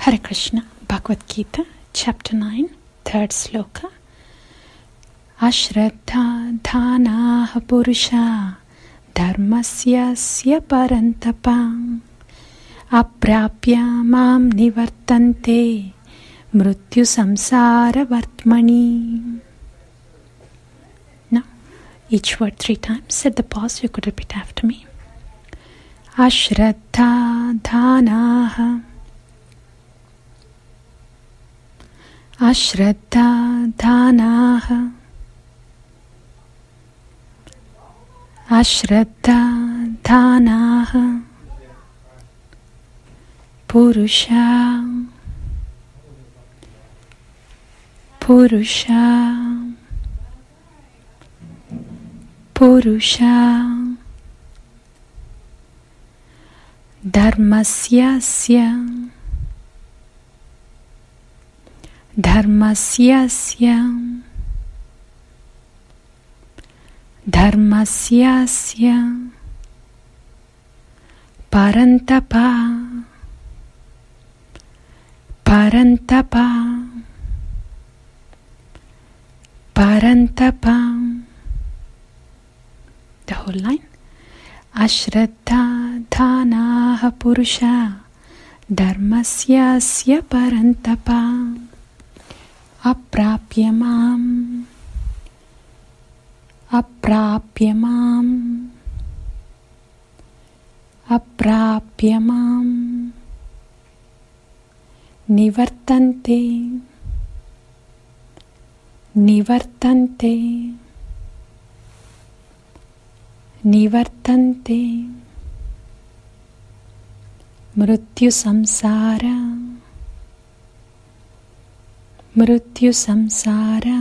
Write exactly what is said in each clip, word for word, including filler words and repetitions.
Hare Krishna, Bhagavad Gita, Chapter nine, third Sloka. Ashraddha dhanaha purusha dharmasyasya parantapa aprapya mam nivartante mrityu samsara vartmani. Now, each word three times. At the pause, you could repeat after me. Ashraddha dhanaha Ashraddha dhanaha Ashraddha dhanaha Purusha Purusha Purusha Dharmasyasya Dharmasyasya Dharmasyasya Parantapa Parantapa Parantapa. The whole line. Ashraddha dhanaha purusha dharmasyasya parantapa aprapyamam aprapyamam aprapyamam nivartante nivartante nivartante mrityu samsara mrityu samsara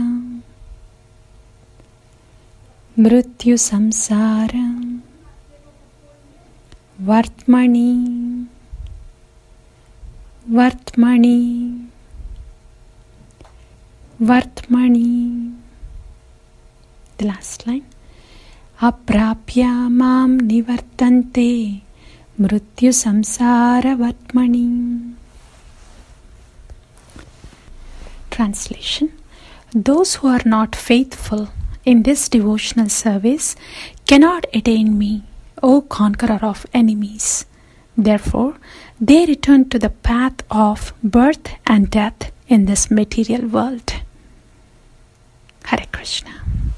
mrityu samsara vartmani vartmani vartmani. The last line. Aprapya mam nivartante mrityu samsara vartmani. Translation. Those who are not faithful in this devotional service cannot attain me, O conqueror of enemies. Therefore, they return to the path of birth and death in this material world. Hare Krishna.